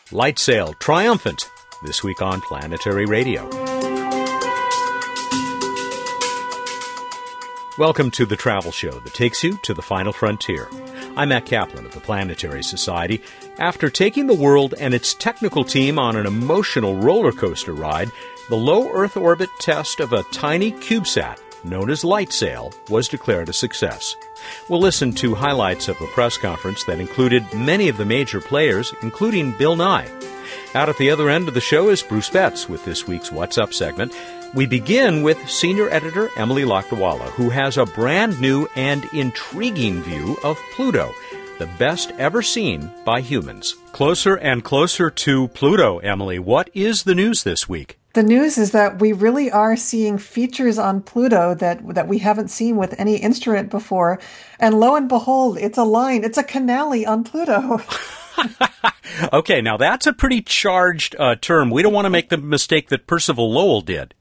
Light Sail triumphant this week on Planetary Radio. Welcome to the travel show that takes you to the final frontier. I'm Matt Kaplan of the Planetary Society. After taking the world and its technical team on an emotional roller coaster ride, the low Earth orbit test of a tiny CubeSat known as Light Sail was declared a success. We'll listen to highlights of a press conference that included many of the major players, including Bill Nye. Out at the other end of the show is Bruce Betts with this week's What's Up segment. We begin with senior editor Emily Lakdawalla, who has a brand new and intriguing view of Pluto, the best ever seen by humans. Closer and closer to Pluto, Emily. What is the news this week? The news is that we really are seeing features on Pluto that we haven't seen with any instrument before. And lo and behold, it's a canali on Pluto. Okay, now that's a pretty charged term. We don't want to make the mistake that Percival Lowell did.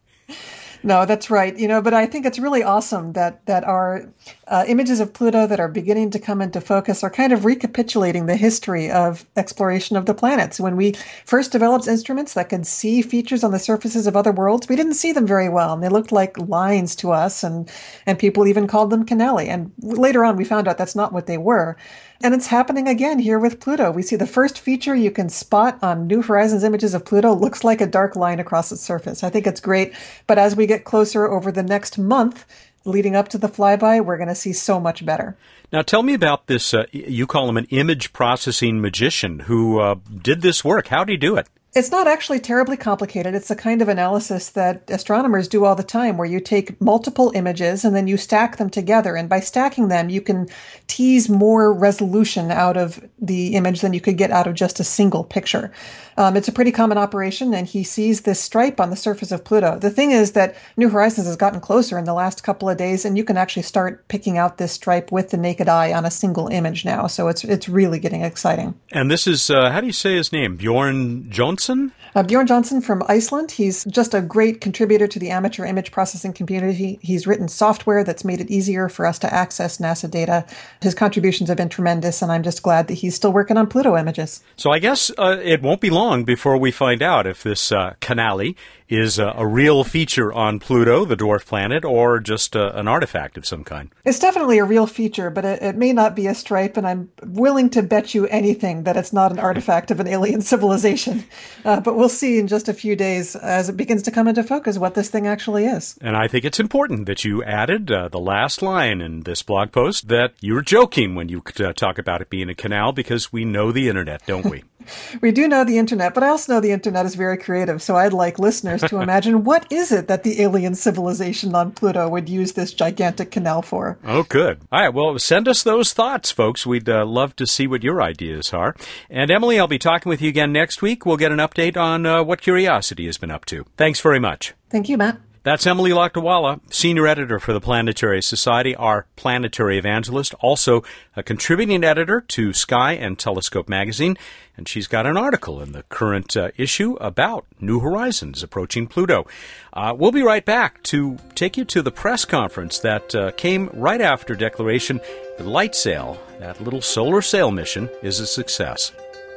No, that's right. But I think it's really awesome that our images of Pluto that are beginning to come into focus are kind of recapitulating the history of exploration of the planets. When we first developed instruments that could see features on the surfaces of other worlds, we didn't see them very well, and they looked like lines to us, and people even called them canali. And later on, we found out that's not what they were. And it's happening again here with Pluto. We see the first feature you can spot on New Horizons images of Pluto looks like a dark line across its surface. I think it's great. But as we get closer over the next month, leading up to the flyby, we're going to see so much better. Now tell me about this, you call him an image processing magician who did this work. How did he do it? It's not actually terribly complicated. It's the kind of analysis that astronomers do all the time, where you take multiple images and then you stack them together. And by stacking them, you can tease more resolution out of the image than you could get out of just a single picture. It's a pretty common operation, and he sees this stripe on the surface of Pluto. The thing is that New Horizons has gotten closer in the last couple of days, and you can actually start picking out this stripe with the naked eye on a single image now. So it's really getting exciting. And this is, how do you say his name? Bjorn Johnson? Bjorn Johnson from Iceland. He's just a great contributor to the amateur image processing community. He's written software that's made it easier for us to access NASA data. His contributions have been tremendous, and I'm just glad that he's still working on Pluto images. So I guess it won't be long before we find out if this canali is a real feature on Pluto, the dwarf planet, or just an artifact of some kind. It's definitely a real feature, but it may not be a stripe, and I'm willing to bet you anything that it's not an artifact of an alien civilization. But we'll see in just a few days as it begins to come into focus what this thing actually is. And I think it's important that you added the last line in this blog post that you were joking when you talk about it being a canal, because we know the internet, don't we? We do know the internet, but I also know the internet is very creative, so I'd like listeners to imagine what is it that the alien civilization on Pluto would use this gigantic canal for. Oh, good. All right, well, send us those thoughts, folks. We'd love to see what your ideas are. And Emily, I'll be talking with you again next week. We'll get an update on what Curiosity has been up to. Thanks very much. Thank you, Matt. That's Emily Lakdawalla, senior editor for the Planetary Society, our planetary evangelist, also a contributing editor to Sky and Telescope magazine, and she's got an article in the current issue about New Horizons approaching Pluto. We'll be right back to take you to the press conference that came right after declaration that Light Sail, that little solar sail mission, is a success.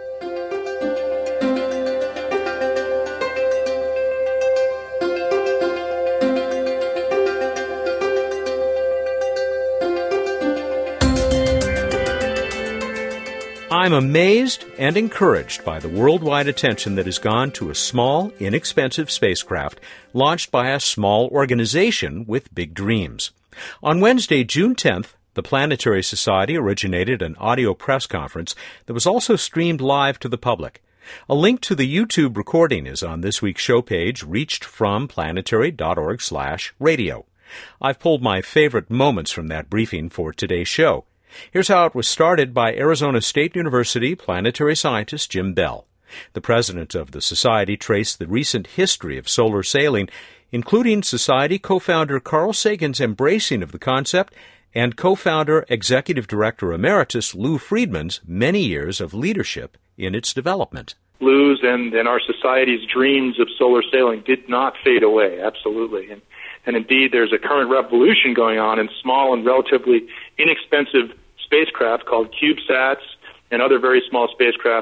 I'm amazed and encouraged by the worldwide attention that has gone to a small, inexpensive spacecraft launched by a small organization with big dreams. On Wednesday, June 10th, the Planetary Society originated an audio press conference that was also streamed live to the public. A link to the YouTube recording is on this week's show page, reached from planetary.org/radio. I've pulled my favorite moments from that briefing for today's show. Here's how it was started by Arizona State University planetary scientist Jim Bell. The president of the society traced the recent history of solar sailing, including society co-founder Carl Sagan's embracing of the concept and co-founder Executive Director Emeritus Lou Friedman's many years of leadership in its development. Lou's and our society's dreams of solar sailing did not fade away, absolutely. And indeed, there's a current revolution going on in small and relatively inexpensive spacecraft called CubeSats and other very small spacecraft that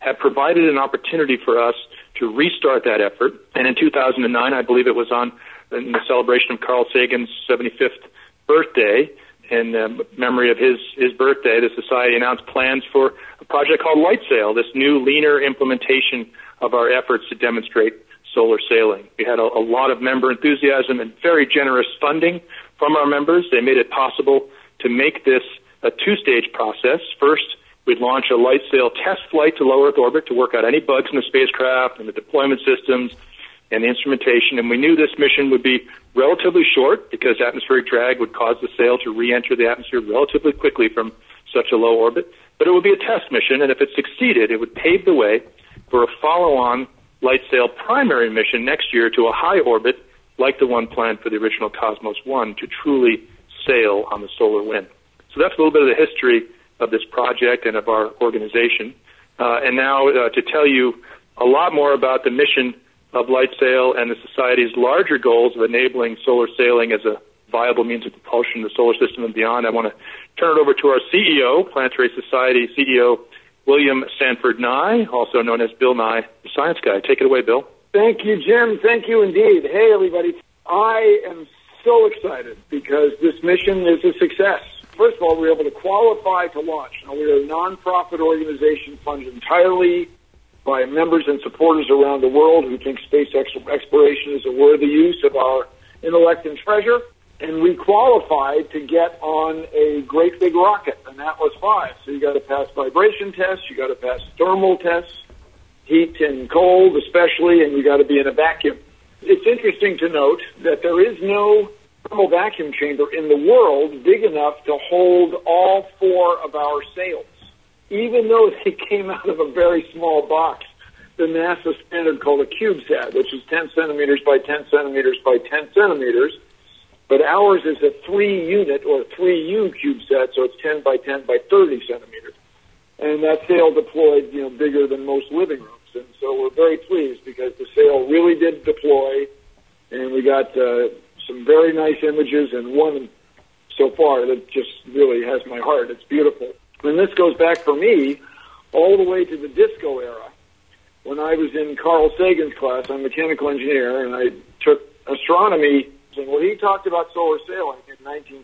have provided an opportunity for us to restart that effort. And in 2009, I believe it was in the celebration of Carl Sagan's 75th birthday, in memory of his birthday, the Society announced plans for a project called LightSail, this new, leaner implementation of our efforts to demonstrate solar sailing. We had a lot of member enthusiasm and very generous funding from our members. They made it possible to make this a two-stage process. First, we'd launch a LightSail test flight to low Earth orbit to work out any bugs in the spacecraft and the deployment systems and the instrumentation. And we knew this mission would be relatively short because atmospheric drag would cause the sail to re-enter the atmosphere relatively quickly from such a low orbit. But it would be a test mission, and if it succeeded, it would pave the way for a follow-on LightSail primary mission next year to a high orbit like the one planned for the original Cosmos 1 to truly sail on the solar wind. So that's a little bit of the history of this project and of our organization. And now to tell you a lot more about the mission of LightSail and the Society's larger goals of enabling solar sailing as a viable means of propulsion in the solar system and beyond, I want to turn it over to our CEO, Planetary Society CEO William Sanford Nye, also known as Bill Nye, the Science Guy. Take it away, Bill. Thank you, Jim. Thank you indeed. Hey, everybody. I am so excited because this mission is a success. First of all, we were able to qualify to launch. Now, we are a nonprofit organization funded entirely by members and supporters around the world who think space exploration is a worthy use of our intellect and treasure. And we qualified to get on a great big rocket, and that was 5. So you got to pass vibration tests, you got to pass thermal tests, heat and cold especially, and you got to be in a vacuum. It's interesting to note that there is no thermal vacuum chamber in the world big enough to hold all 4 of our sails. Even though they came out of a very small box, the NASA standard called a CubeSat, which is 10 centimeters by 10 centimeters by 10 centimeters, but ours is a 3-unit or 3U CubeSat, so it's 10 by 10 by 30 centimeters. And that sail deployed, bigger than most living rooms. And so we're very pleased because the sail really did deploy, and we got some very nice images, and one so far that just really has my heart. It's beautiful. And this goes back for me all the way to the disco era. When I was in Carl Sagan's class, I'm a mechanical engineer, and I took astronomy. And when he talked about solar sailing in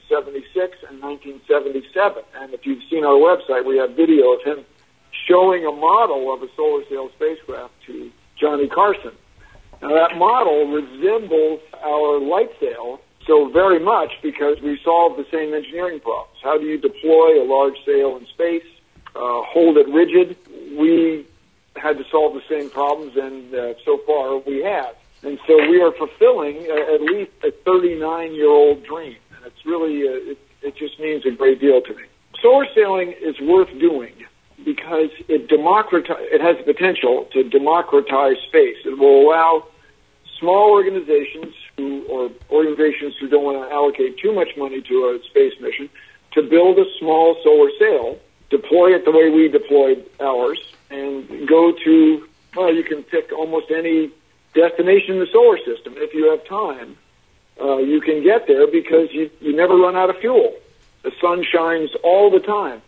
1976 and 1977, and if you've seen our website, we have video of him showing a model of a solar sail spacecraft to Johnny Carson. Now that model resembles our LightSail so very much because we solved the same engineering problems. How do you deploy a large sail in space, hold it rigid? We had to solve the same problems, and so far we have. And so we are fulfilling at least a 39-year-old dream. And it's really, it just means a great deal to me. Solar sailing is worth doing because it has the potential to democratize space. It will allow small organizations or organizations who don't want to allocate too much money to a space mission to build a small solar sail, deploy it the way we deployed ours, and go to, you can pick almost any destination in the solar system. If you have time, you can get there because you never run out of fuel. The sun shines all the time.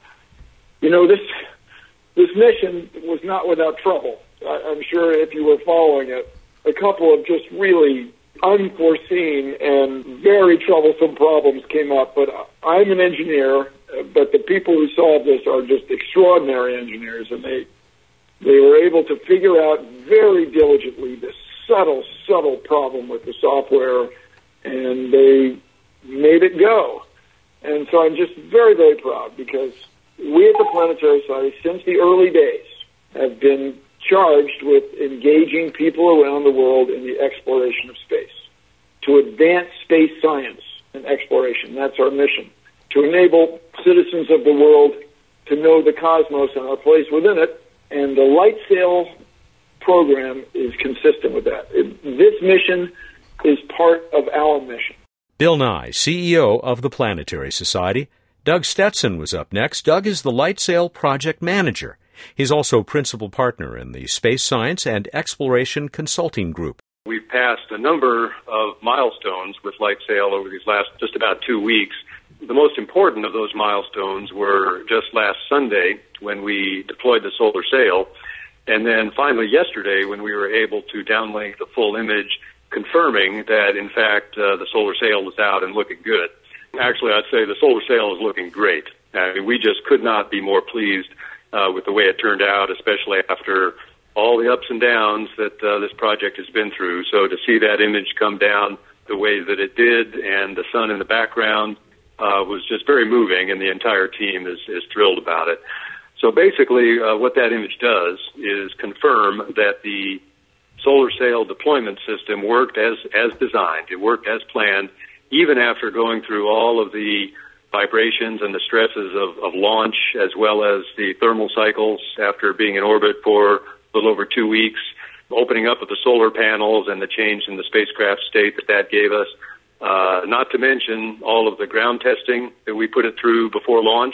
This mission was not without trouble. I'm sure if you were following it, a couple of just really unforeseen and very troublesome problems came up. But I'm an engineer, but the people who solved this are just extraordinary engineers, and they were able to figure out very diligently this subtle problem with the software, and they made it go. And so I'm just very, very proud because we at the Planetary Society, since the early days, have been charged with engaging people around the world in the exploration of space, to advance space science and exploration. That's our mission, to enable citizens of the world to know the cosmos and our place within it. And the LightSail program is consistent with that. This mission is part of our mission. Bill Nye, CEO of the Planetary Society. Doug Stetson was up next. Doug is the LightSail project manager. He's also principal partner in the Space Science and Exploration Consulting Group. We've passed a number of milestones with LightSail over these last just about 2 weeks. The most important of those milestones were just last Sunday when we deployed the solar sail. And then finally yesterday, when we were able to downlink the full image, confirming that, in fact, the solar sail was out and looking good. Actually, I'd say the solar sail is looking great. I mean, we just could not be more pleased with the way it turned out, especially after all the ups and downs that this project has been through. So to see that image come down the way that it did and the sun in the background was just very moving, and the entire team is thrilled about it. So basically what that image does is confirm that the solar sail deployment system worked as designed. It worked as planned, even after going through all of the vibrations and the stresses of launch, as well as the thermal cycles after being in orbit for a little over 2 weeks, opening up of the solar panels and the change in the spacecraft state that gave us, not to mention all of the ground testing that we put it through before launch,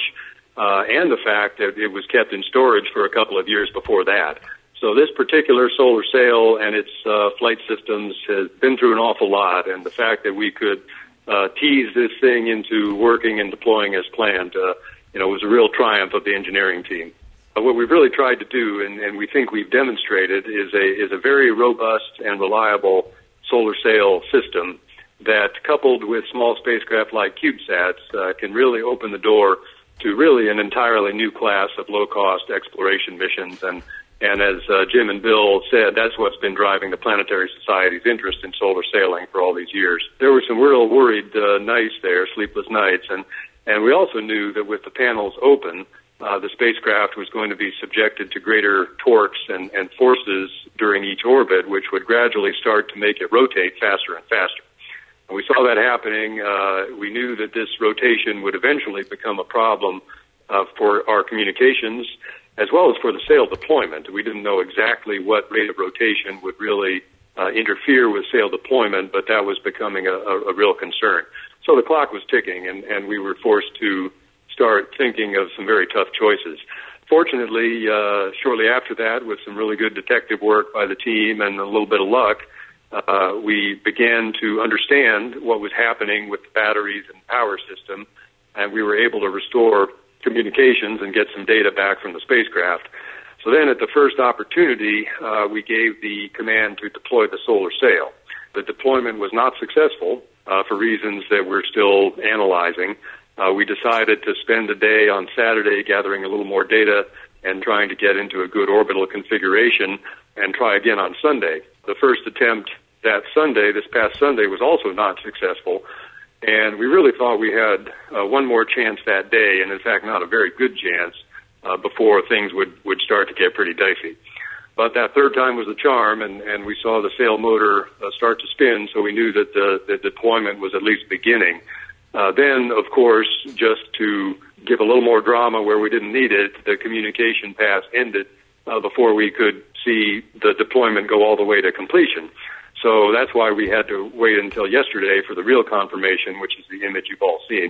and the fact that it was kept in storage for a couple of years before that. So this particular solar sail and its flight systems has been through an awful lot, and the fact that we could tease this thing into working and deploying as planned, was a real triumph of the engineering team. What we've really tried to do, and we think we've demonstrated, is a very robust and reliable solar sail system that, coupled with small spacecraft like CubeSats, can really open the door to really an entirely new class of low-cost exploration missions. And as Jim and Bill said, that's what's been driving the Planetary Society's interest in solar sailing for all these years. There were some real worried nights there, sleepless nights, and we also knew that with the panels open, the spacecraft was going to be subjected to greater torques and forces during each orbit, which would gradually start to make it rotate faster and faster. And we saw that happening. We knew that this rotation would eventually become a problem for our communications, as well as for the sail deployment. We didn't know exactly what rate of rotation would really interfere with sail deployment, but that was becoming a real concern. So the clock was ticking, and we were forced to start thinking of some very tough choices. Fortunately, shortly after that, with some really good detective work by the team and a little bit of luck, we began to understand what was happening with the batteries and power system, and we were able to restore communications and get some data back from the spacecraft. So then at the first opportunity, we gave the command to deploy the solar sail. The deployment was not successful for reasons that we're still analyzing. We decided to spend a day on Saturday gathering a little more data and trying to get into a good orbital configuration and try again on Sunday. The first attempt that Sunday, this past Sunday, was also not successful. And we really thought we had one more chance that day, and in fact not a very good chance, before things would start to get pretty dicey. But that third time was the charm, and we saw the sail motor start to spin, so we knew that the deployment was at least beginning. Then, of course, just to give a little more drama where we didn't need it, the communication pass ended before we could see the deployment go all the way to completion. So that's why we had to wait until yesterday for the real confirmation, which is the image you've all seen.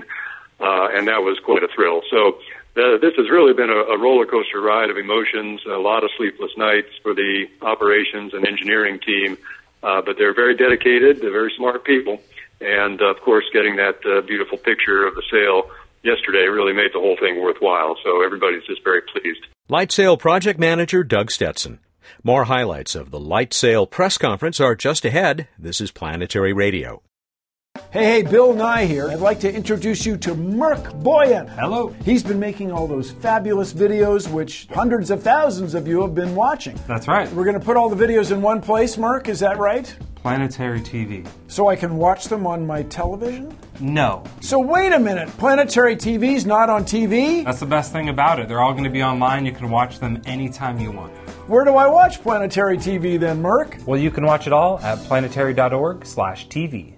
And that was quite a thrill. So this has really been a roller coaster ride of emotions, a lot of sleepless nights for the operations and engineering team. But they're very dedicated, they're very smart people. And, of course, getting that beautiful picture of the sail yesterday really made the whole thing worthwhile. So everybody's just very pleased. LightSail Project Manager Doug Stetson. More highlights of the LightSail press conference are just ahead. This is Planetary Radio. Hey, Bill Nye here. I'd like to introduce you to Merk Boyan. Hello. He's been making all those fabulous videos, which hundreds of thousands of you have been watching. That's right. We're going to put all the videos in one place, Merk, is that right? Planetary TV. So I can watch them on my television? No. So wait a minute, Planetary TV's not on TV? That's the best thing about it. They're all going to be online. You can watch them anytime you want. Where do I watch Planetary TV then, Merk? Well, you can watch it all at planetary.org/TV.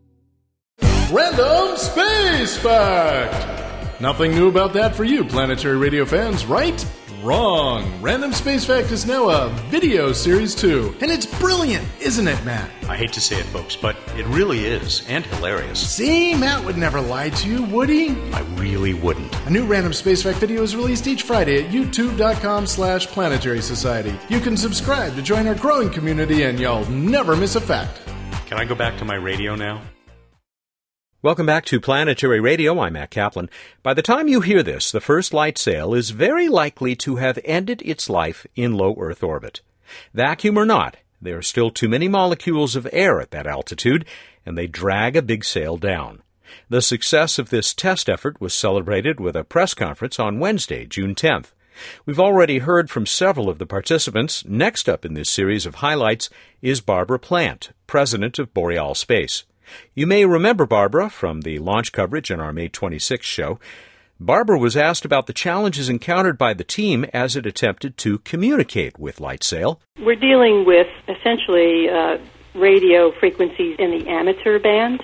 Random Space Fact! Nothing new about that for you, Planetary Radio fans, right? Wrong. Random Space Fact is now a video series too. And it's brilliant, isn't it, Matt? I hate to say it, folks, but it really is, and hilarious. See, Matt would never lie to you, would he? I really wouldn't. A new Random Space Fact video is released each Friday at youtube.com/Planetary Society. You can subscribe to join our growing community and you'll never miss a fact. Can I go back to my radio now? Welcome back to Planetary Radio. I'm Matt Kaplan. By the time you hear this, the first light sail is very likely to have ended its life in low Earth orbit. Vacuum or not, there are still too many molecules of air at that altitude, and they drag a big sail down. The success of this test effort was celebrated with a press conference on Wednesday, June 10th. We've already heard from several of the participants. Next up in this series of highlights is Barbara Plant, president of Boreal Space. You may remember Barbara from the launch coverage in our May 26th show. Barbara was asked about the challenges encountered by the team as it attempted to communicate with LightSail. We're dealing with essentially radio frequencies in the amateur bands,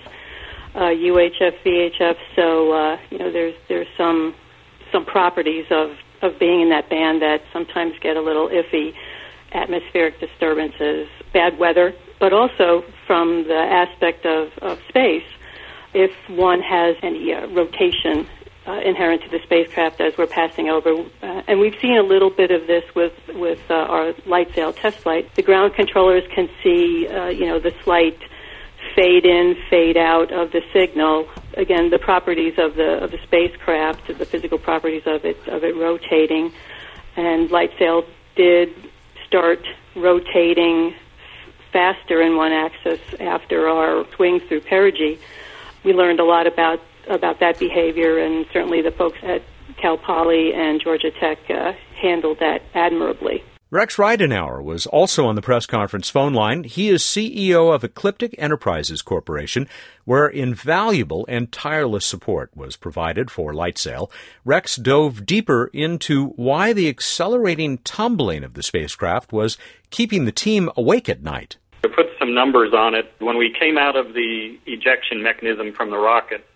UHF, VHF. So there's some properties of being in that band that sometimes get a little iffy. Atmospheric disturbances, bad weather, but also from the aspect of space, if one has any rotation inherent to the spacecraft as we're passing over. And we've seen a little bit of this with our LightSail test flight. The ground controllers can see, the slight fade in, fade out of the signal. Again, the properties of the spacecraft, the physical properties of it rotating. And LightSail did start rotating faster in one axis after our swing through perigee. We learned a lot about that behavior, and certainly the folks at Cal Poly and Georgia Tech handled that admirably. Rex Ridenour was also on the press conference phone line. He is CEO of Ecliptic Enterprises Corporation, where invaluable and tireless support was provided for LightSail. Rex dove deeper into why the accelerating tumbling of the spacecraft was keeping the team awake at night. To put some numbers on it, when we came out of the ejection mechanism from the rocket,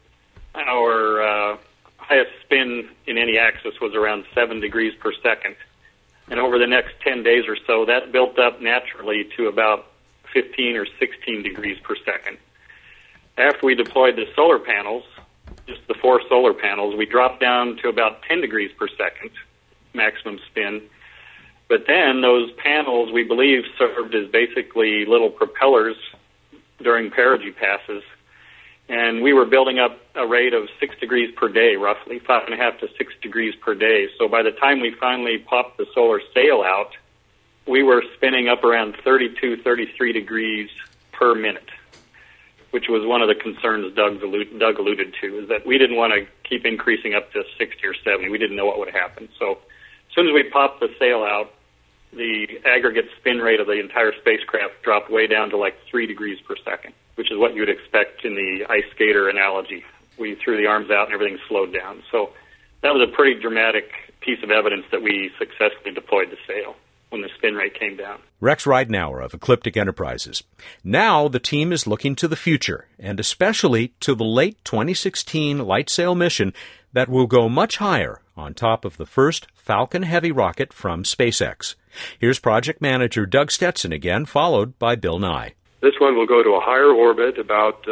our highest spin in any axis was around 7 degrees per second. And over the next 10 days or so, that built up naturally to about 15 or 16 degrees per second. After we deployed the solar panels, just the 4 solar panels, we dropped down to about 10 degrees per second maximum spin. But then those panels, we believe, served as basically little propellers during perigee passes. And we were building up a rate of 6 degrees per day, roughly, 5.5 to 6 degrees per day. So by the time we finally popped the solar sail out, we were spinning up around 32, 33 degrees per minute, which was one of the concerns Doug alluded to, is that we didn't want to keep increasing up to 60 or 70. We didn't know what would happen. So as soon as we popped the sail out, the aggregate spin rate of the entire spacecraft dropped way down to like 3 degrees per second, which is what you would expect in the ice skater analogy. We threw the arms out and everything slowed down. So that was a pretty dramatic piece of evidence that we successfully deployed the sail when the spin rate came down. Rex Ridenour of Ecliptic Enterprises. Now the team is looking to the future, and especially to the late 2016 LightSail mission that will go much higher on top of the first Falcon Heavy rocket from SpaceX. Here's project manager Doug Stetson again, followed by Bill Nye. This one will go to a higher orbit, about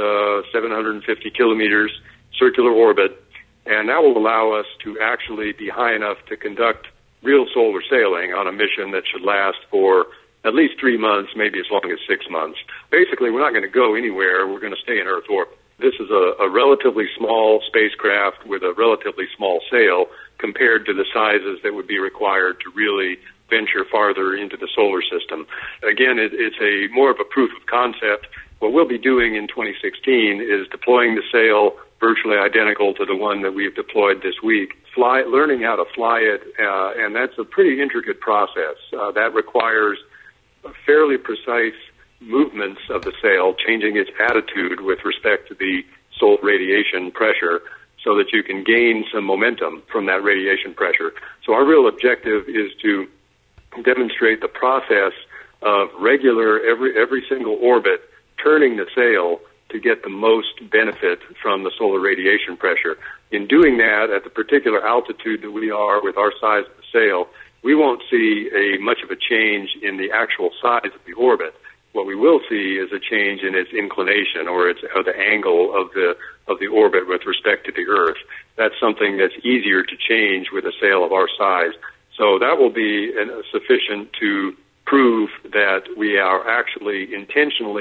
750 kilometers circular orbit, and that will allow us to actually be high enough to conduct real solar sailing on a mission that should last for at least 3 months, maybe as long as 6 months. Basically, we're not going to go anywhere. We're going to stay in Earth orbit. This is a relatively small spacecraft with a relatively small sail compared to the sizes that would be required to really venture farther into the solar system. Again, it's a more of a proof of concept. What we'll be doing in 2016 is deploying the sail virtually identical to the one that we've deployed this week, learning how to fly it, and that's a pretty intricate process. That requires fairly precise movements of the sail, changing its attitude with respect to the solar radiation pressure so that you can gain some momentum from that radiation pressure. So our real objective is to demonstrate the process of regular, every single orbit, turning the sail to get the most benefit from the solar radiation pressure. In doing that, at the particular altitude that we are with our size of the sail, we won't see much of a change in the actual size of the orbit. What we will see is a change in its inclination or the angle of the orbit with respect to the Earth. That's something that's easier to change with a sail of our size. So that will be sufficient to prove that we are actually intentionally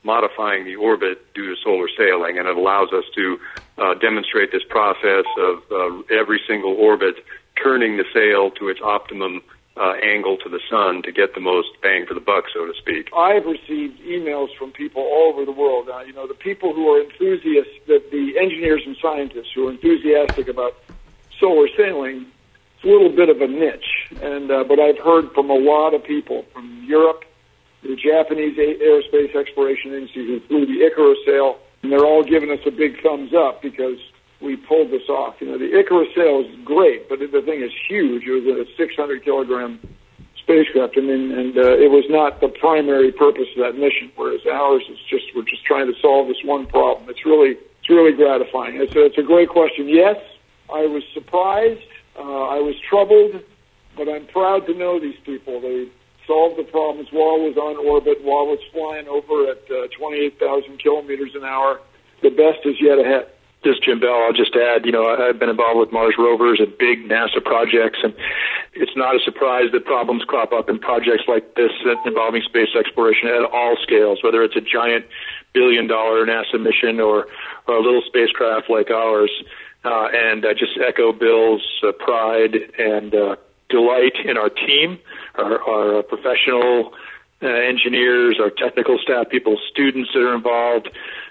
modifying the orbit due to solar sailing, and it allows us to demonstrate this process of every single orbit turning the sail to its optimum angle to the sun to get the most bang for the buck, so to speak. I've received emails from people all over the world. The people who are enthusiasts, the engineers and scientists who are enthusiastic about solar sailing, it's a little bit of a niche. But I've heard from a lot of people from Europe, the Japanese aerospace exploration agency who flew the Icarus sail, and they're all giving us a big thumbs up because we pulled this off. The Icarus sail is great, but the thing is huge. It was a 600-kilogram spacecraft, and it was not the primary purpose of that mission, whereas ours is we're just trying to solve this one problem. It's really gratifying. It's a great question. Yes, I was surprised. I was troubled, but I'm proud to know these people. They solved the problems while it was on orbit, while it's flying over at 28,000 kilometers an hour. The best is yet ahead. This is Jim Bell. I'll just add, I've been involved with Mars rovers and big NASA projects, and it's not a surprise that problems crop up in projects like this involving space exploration at all scales, whether it's a giant billion-dollar NASA mission or a little spacecraft like ours. And I just echo Bill's pride and delight in our team, our professional engineers, our technical staff, people, students that are involved.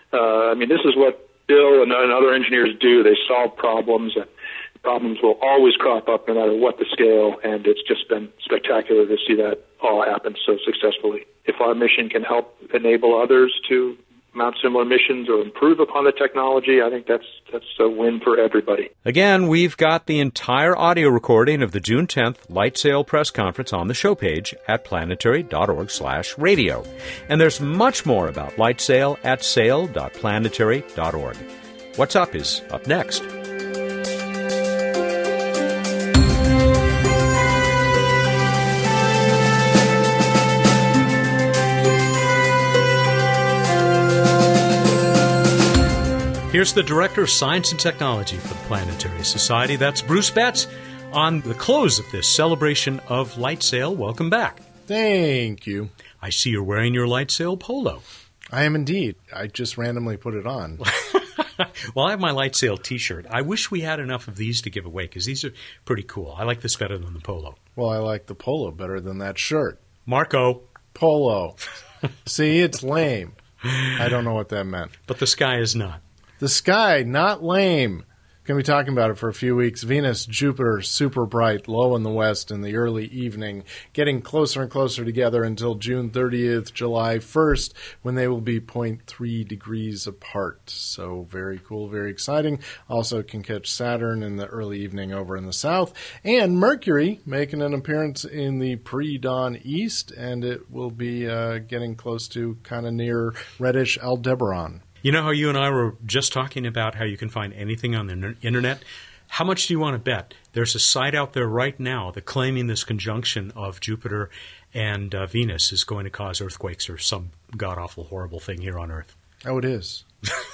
This is what Bill and other engineers do. They solve problems, and problems will always crop up no matter what the scale, and it's just been spectacular to see that all happen so successfully. If our mission can help enable others to mount similar missions or improve upon the technology, I think that's a win for everybody. Again, we've got the entire audio recording of the June 10th LightSail press conference on the show page at planetary.org/radio. And there's much more about LightSail at sail.planetary.org. What's Up is up next. Here's the Director of Science and Technology for the Planetary Society. That's Bruce Betts on the close of this celebration of LightSail. Welcome back. Thank you. I see you're wearing your LightSail polo. I am indeed. I just randomly put it on. Well, I have my LightSail T-shirt. I wish we had enough of these to give away because these are pretty cool. I like this better than the polo. Well, I like the polo better than that shirt. Marco. Polo. See, it's lame. I don't know what that meant. But the sky is not. The sky, not lame. Going to be talking about it for a few weeks. Venus, Jupiter, super bright, low in the west in the early evening, getting closer and closer together until June 30th, July 1st, when they will be 0.3 degrees apart. So very cool, very exciting. Also can catch Saturn in the early evening over in the south. And Mercury making an appearance in the pre-dawn east, and it will be getting close to kind of near reddish Aldebaran. You know how you and I were just talking about how you can find anything on the internet? How much do you want to bet? There's a site out there right now that claiming this conjunction of Jupiter and Venus is going to cause earthquakes or some god-awful horrible thing here on Earth. Oh, it is.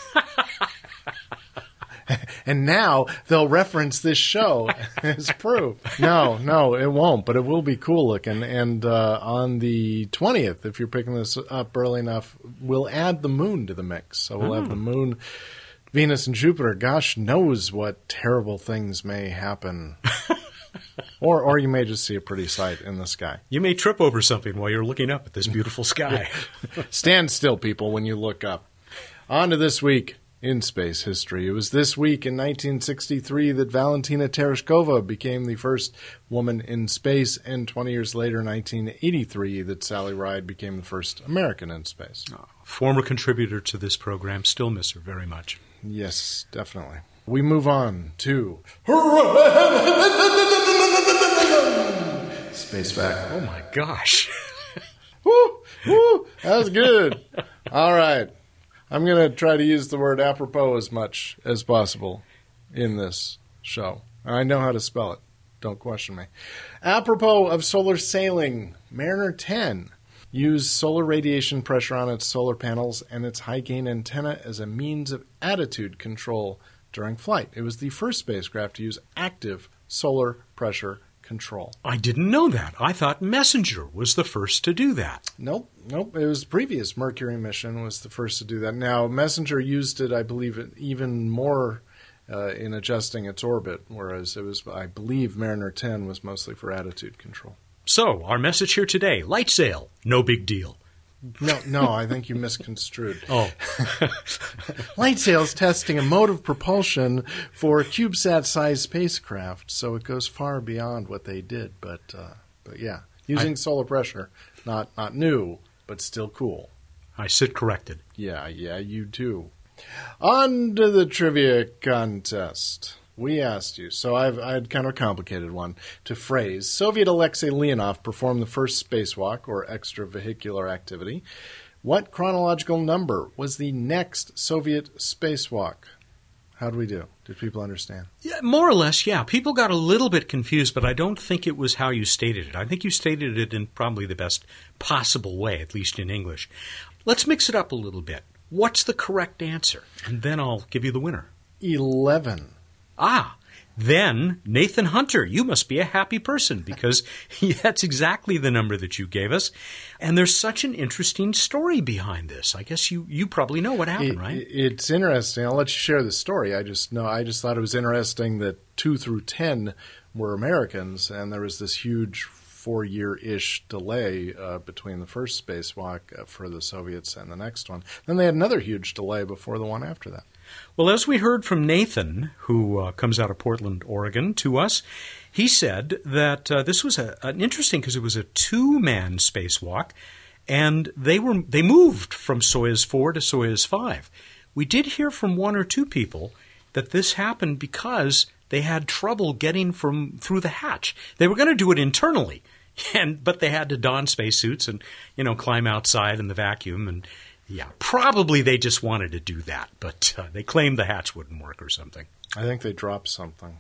And now they'll reference this show as proof. No, it won't, but it will be cool looking. And on the 20th, if you're picking this up early enough, we'll add the moon to the mix. So we'll have the moon, Venus, and Jupiter. Gosh knows what terrible things may happen. Or you may just see a pretty sight in the sky. You may trip over something while you're looking up at this beautiful sky. Stand still, people, when you look up. On to this week in space history. It was this week in 1963 that Valentina Tereshkova became the first woman in space, and 20 years later, 1983, that Sally Ride became the first American in space. Former contributor to this program. Still miss her very much. Yes, definitely. We move on to Space Fact. Oh my gosh. Woo! That was good. All right. I'm going to try to use the word apropos as much as possible in this show. I know how to spell it. Don't question me. Apropos of solar sailing, Mariner 10 used solar radiation pressure on its solar panels and its high-gain antenna as a means of attitude control during flight. It was the first spacecraft to use active solar pressure control. I didn't know that. I thought Messenger was the first to do that. Nope. It was the previous Mercury mission was the first to do that. Now, Messenger used it, I believe, even more in adjusting its orbit, whereas it was, I believe, Mariner 10 was mostly for attitude control. So, our message here today, light sail, no big deal. No, I think you misconstrued. Oh. Light sail's testing a mode of propulsion for CubeSat-sized spacecraft, so it goes far beyond what they did. But yeah, using solar pressure, not new, but still cool. I sit corrected. Yeah, you do. On to the trivia contest. We asked you, so I had kind of a complicated one to phrase. Soviet Alexei Leonov performed the first spacewalk, or extravehicular activity. What chronological number was the next Soviet spacewalk? How'd we do? Did people understand? Yeah, more or less, yeah. People got a little bit confused, but I don't think it was how you stated it. I think you stated it in probably the best possible way, at least in English. Let's mix it up a little bit. What's the correct answer? And then I'll give you the winner. 11. Then, Nathan Hunter, you must be a happy person because that's exactly the number that you gave us. And there's such an interesting story behind this. I guess you probably know what happened, right? It's interesting. I'll let you share the story. I just thought it was interesting that 2 through 10 were Americans, and there was this huge 4-year-ish delay between the first spacewalk for the Soviets and the next one. Then they had another huge delay before the one after that. Well, as we heard from Nathan, who comes out of Portland, Oregon, to us, he said that this was an interesting because it was a 2-man spacewalk, and they moved from Soyuz 4 to Soyuz 5. We did hear from 1 or 2 people that this happened because they had trouble getting through the hatch. They were going to do it internally, but they had to don spacesuits and climb outside in the vacuum and. Yeah, probably they just wanted to do that, but they claimed the hatch wouldn't work or something. I think they dropped something.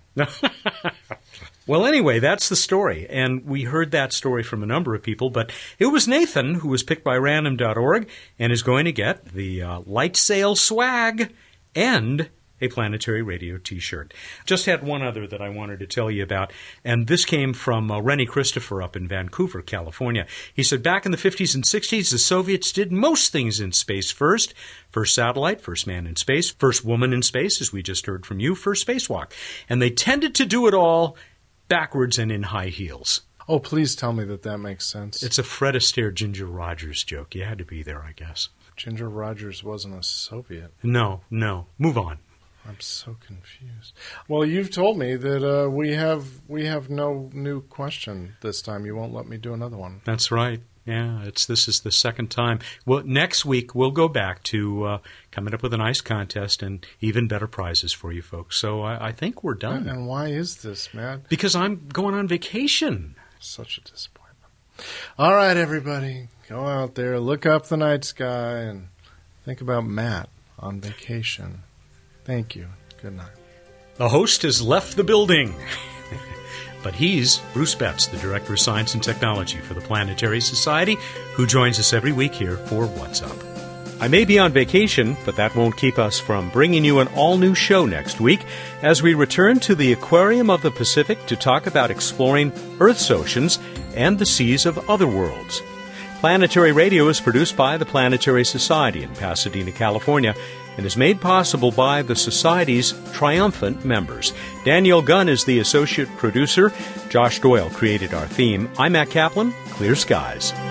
Well, anyway, that's the story, and we heard that story from a number of people, but it was Nathan who was picked by Random.org and is going to get the light sail swag and a Planetary Radio t-shirt. Just had one other that I wanted to tell you about, and this came from Rennie Christopher up in Vancouver, California. He said, back in the 50s and 60s, the Soviets did most things in space first. First satellite, first man in space, first woman in space, as we just heard from you, first spacewalk. And they tended to do it all backwards and in high heels. Oh, please tell me that makes sense. It's a Fred Astaire, Ginger Rogers joke. You had to be there, I guess. Ginger Rogers wasn't a Soviet. No. Move on. I'm so confused. Well, you've told me that we have no new question this time. You won't let me do another one. That's right. Yeah, this is the second time. Well, next week we'll go back to coming up with a nice contest and even better prizes for you folks. So I think we're done. And why is this, Matt? Because I'm going on vacation. Such a disappointment. All right, everybody, go out there, look up the night sky, and think about Matt on vacation. Thank you. Good night. The host has left the building. But he's Bruce Betts, the Director of Science and Technology for the Planetary Society, who joins us every week here for What's Up. I may be on vacation, but that won't keep us from bringing you an all-new show next week as we return to the Aquarium of the Pacific to talk about exploring Earth's oceans and the seas of other worlds. Planetary Radio is produced by the Planetary Society in Pasadena, California, and is made possible by the Society's triumphant members. Danielle Gunn is the associate producer. Josh Doyle created our theme. I'm Matt Kaplan. Clear skies.